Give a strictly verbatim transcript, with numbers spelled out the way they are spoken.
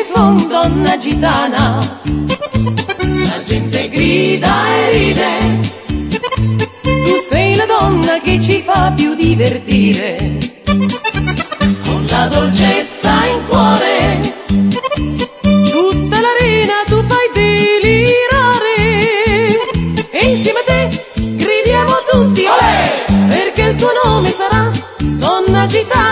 che son donna gitana. La gente grida e ride, tu sei la donna che ci fa più divertire. Con la dolcezza in cuore, tutta l'arena tu fai delirare. E insieme a te gridiamo tutti olè, perché il tuo nome sarà donna gitana.